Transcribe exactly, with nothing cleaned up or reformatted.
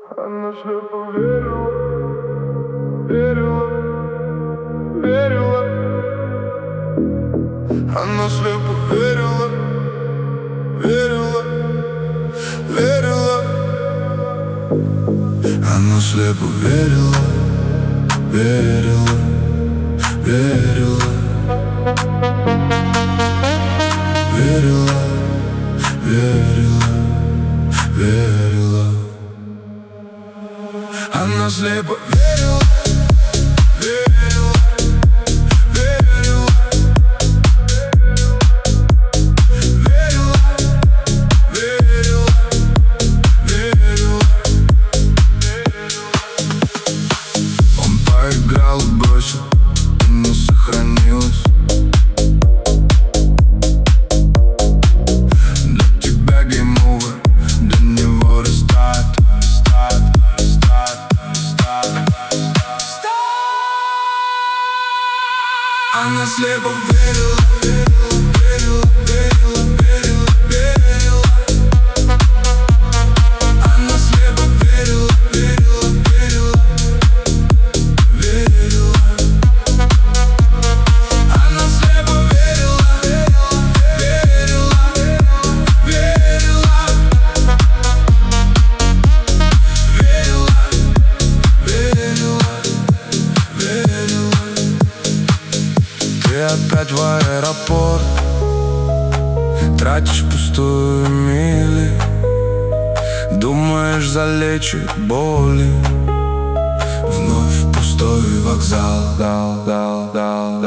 Она слепо верила, верила, верила. Она слепо верила, верила, верила. Она слепо верила, верила, верила. Верила, верила, верила. Она слепо верила, верила, верила. Верила, верила, верила. Он поиграл и бросил, и не сохранилось. Она слепо верила, верила, верила, верила, верила, верила. Она слепо верила, верила, верила, верила. Она слепо верила, верила, верила, верила. Верила, верила, верила. Ты опять в аэропорт, тратишь пустую мили, думаешь, залечит боли. Вновь пустой вокзал, дал, дал, дал.